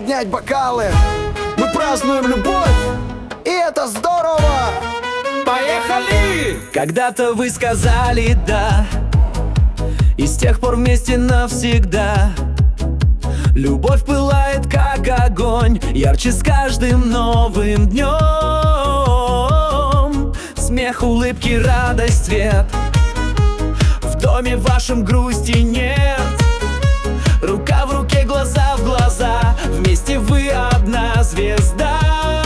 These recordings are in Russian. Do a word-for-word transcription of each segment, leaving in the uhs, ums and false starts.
поднять бокалы. Мы празднуем любовь, и это здорово. Поехали! Когда-то вы сказали «да», и с тех пор вместе навсегда. Любовь пылает, как огонь, ярче с каждым новым днем. Смех, улыбки, радость, свет. В доме вашем грусти нет. Рука в руке, глаза в глаза, вместе вы одна звезда.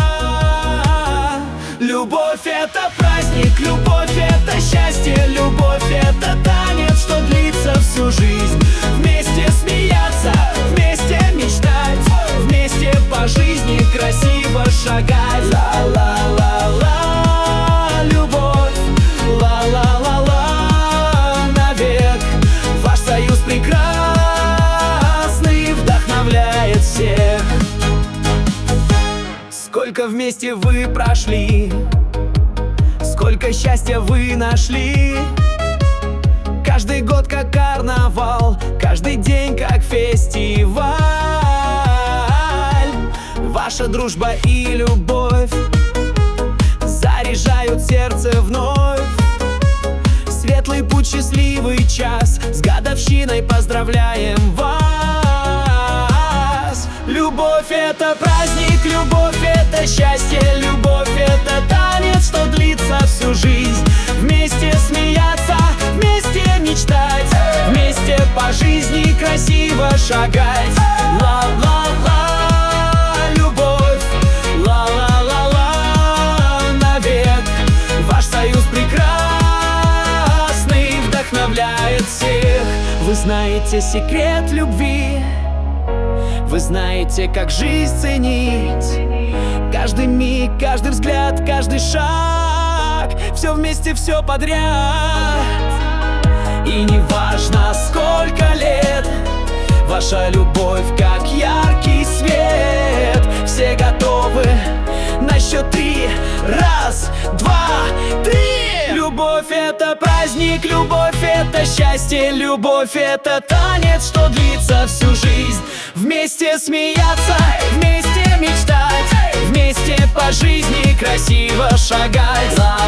Любовь — это праздник, любовь — это счастье, любовь — это танец, что длится всю жизнь. Вместе смеяться, вместе мечтать, вместе по жизни красиво шагать. Ла-ла-ла-ла, любовь, ла-ла-ла-ла, навек. Ваш союз прекрасный, вдохновляет всех. Сколько вместе вы прошли, сколько счастья вы нашли. Каждый год как карнавал, каждый день как фестиваль. Ваша дружба и любовь заряжают сердце вновь. Светлый путь, счастливый час, с годовщиной поздравляем вас. Любовь — это праздник, любовь — это счастье, любовь — это танец, что длится всю жизнь. Вместе смеяться, вместе мечтать, вместе по жизни красиво шагать. Ла-ла-ла, любовь, ла-ла-ла-ла, навек. Ваш союз прекрасный, вдохновляет всех. Вы знаете секрет любви, вы знаете, как жизнь ценить. Каждый миг, каждый взгляд, каждый шаг, все вместе, все подряд. И не важно, сколько лет, ваша любовь как яркий свет. Все готовы на счет три. Раз, два, три. Любовь — это праздник, любовь — это счастье, любовь — это танец, что длится всю жизнь. Вместе смеяться, вместе мечтать, вместе по жизни красиво шагать.